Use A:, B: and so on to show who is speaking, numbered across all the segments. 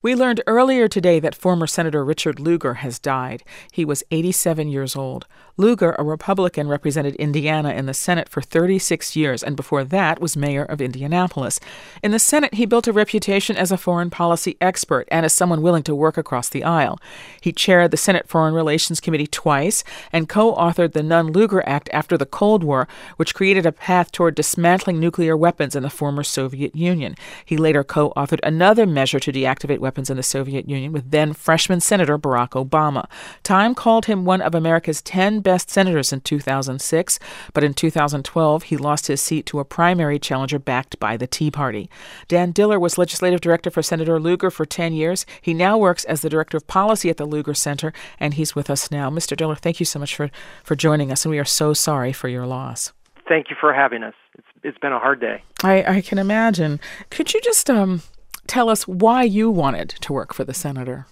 A: We learned earlier today that former Senator Richard Lugar has died. He was 87 years old. Lugar, a Republican, represented Indiana in the Senate for 36 years, and before that was mayor of Indianapolis. In the Senate, he built a reputation as a foreign policy expert and as someone willing to work across the aisle. He chaired the Senate Foreign Relations Committee twice and co-authored the Nunn-Lugar Act after the Cold War, which created a path toward dismantling nuclear weapons in the former Soviet Union. He later co-authored another measure to deactivate weapons in the Soviet Union with then freshman Senator Barack Obama. Time called him one of America's 10 best senators in 2006, but in 2012 he lost his seat to a primary challenger backed by the Tea Party. Dan Diller was legislative director for Senator Lugar for 10 years. He now works as the director of policy at the Lugar Center, and he's with us now. Mr. Diller, thank you so much for joining us, and we are so sorry for your loss.
B: Thank you for having us. It's been a hard day.
A: I can imagine. Could you just tell us why you wanted to work for the senator?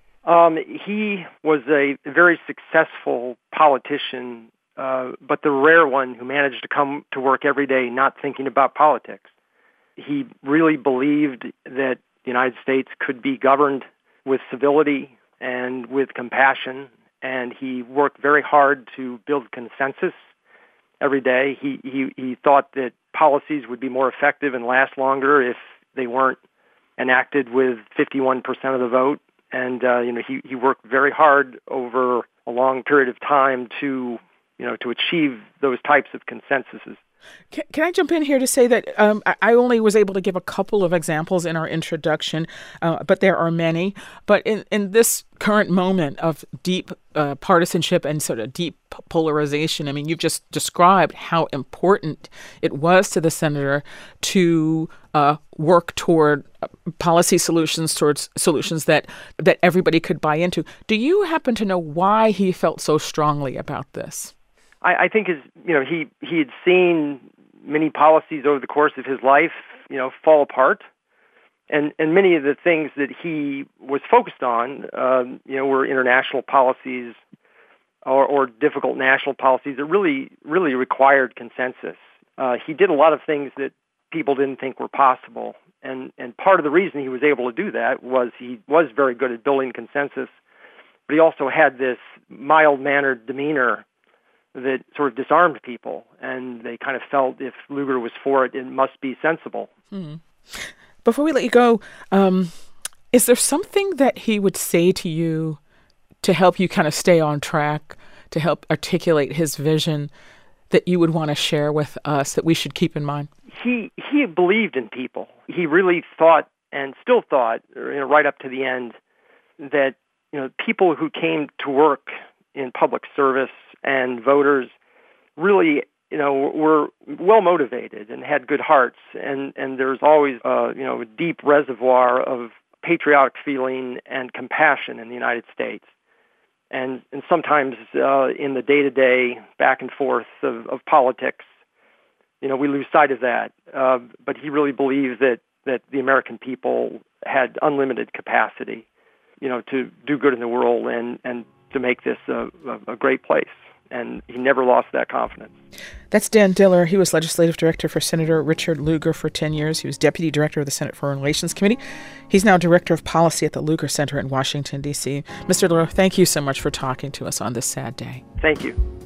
B: He was a very successful politician, but the rare one who managed to come to work every day not thinking about politics. He really believed that the United States could be governed with civility and with compassion, and he worked very hard to build consensus every day. He thought that policies would be more effective and last longer if they weren't enacted with 51% of the vote. And, he worked very hard over a long period of time to achieve those types of consensuses.
A: Can I jump in here to say that I only was able to give a couple of examples in our introduction, but there are many. But in this current moment of deep partisanship and sort of deep polarization, I mean, you've just described how important it was to the senator to work toward policy solutions, towards solutions that everybody could buy into. Do you happen to know why he felt so strongly about this?
B: I think he had seen many policies over the course of his life, fall apart, and many of the things that he was focused on, were international policies or difficult national policies that really required consensus. He did a lot of things that people didn't think were possible, and part of the reason he was able to do that was he was very good at building consensus, but he also had this mild-mannered demeanor that sort of disarmed people, and they kind of felt if Lugar was for it, it must be sensible.
A: Mm-hmm. Before we let you go, is there something that he would say to you to help you kind of stay on track, to help articulate his vision that you would want to share with us that we should keep in mind?
B: He believed in people. He really thought, and still thought, right up to the end, that people who came to work in public service and voters really, were well motivated and had good hearts, and there's always a deep reservoir of patriotic feeling and compassion in the United States. And sometimes in the day-to-day back and forth of politics, we lose sight of that. But he really believed that the American people had unlimited capacity, to do good in the world and to make this a great place. And he never lost that confidence.
A: That's Dan Diller. He was legislative director for Senator Richard Lugar for 10 years. He was deputy director of the Senate Foreign Relations Committee. He's now director of policy at the Lugar Center in Washington, D.C. Mr. Diller, thank you so much for talking to us on this sad day.
B: Thank you.